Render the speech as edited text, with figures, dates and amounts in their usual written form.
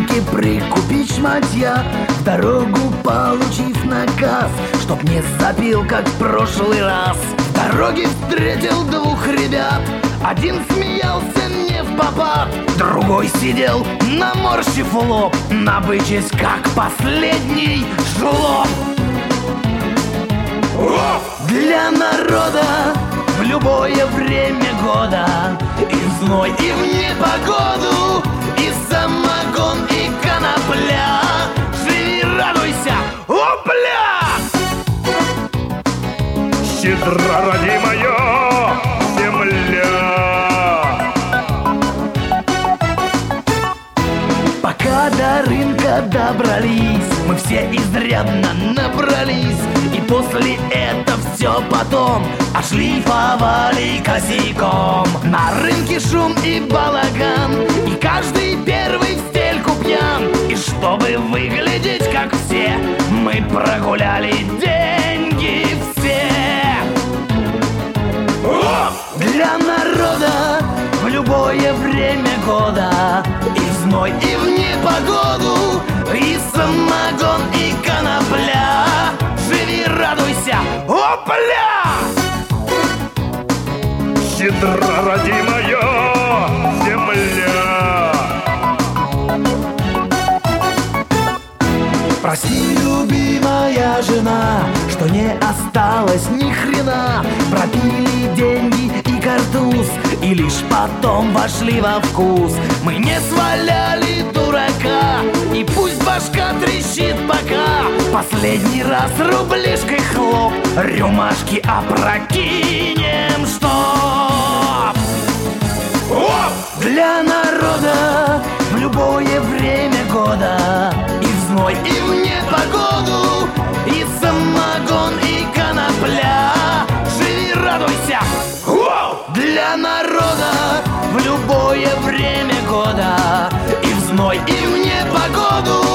рынке прикупить шматья, в дорогу получив наказ, чтоб не запил, как в прошлый раз. В дороге встретил двух ребят, один смеялся не впопад, другой сидел, наморщив лоб, набычась, как последний жлоб. Для народа в любое время года, и в зной, и в непогоду, и самогон, и конопля. Живи, радуйся, опля! Щедра, родимая земля. Пока до рынка добрались, мы все изрядно набрались, и после этого все потом ошлифовали косяком. На рынке шум и балаган, и каждый первый в стельку пьян. И чтобы выглядеть как все, мы прогуляли деньги все. Для народа в любое время года, и в зной, и в непогоду, и самогон, и конопля. Живи, радуйся, опля! Щедра, родимая земля. Прости, любимая жена, что не осталось ни хрена. Пропили деньги и картуз, и лишь потом вошли во вкус. Мы не сваляли дурака, и пусть башка трещит пока. Последний раз рублишкой хлоп, рюмашки опрокинем, чтоб для народа в любое время года, и в зной, и в непогоду, и самогон, и конопля. Живи, радуйся, для народа в любое время года, и в зной, и в непогоду,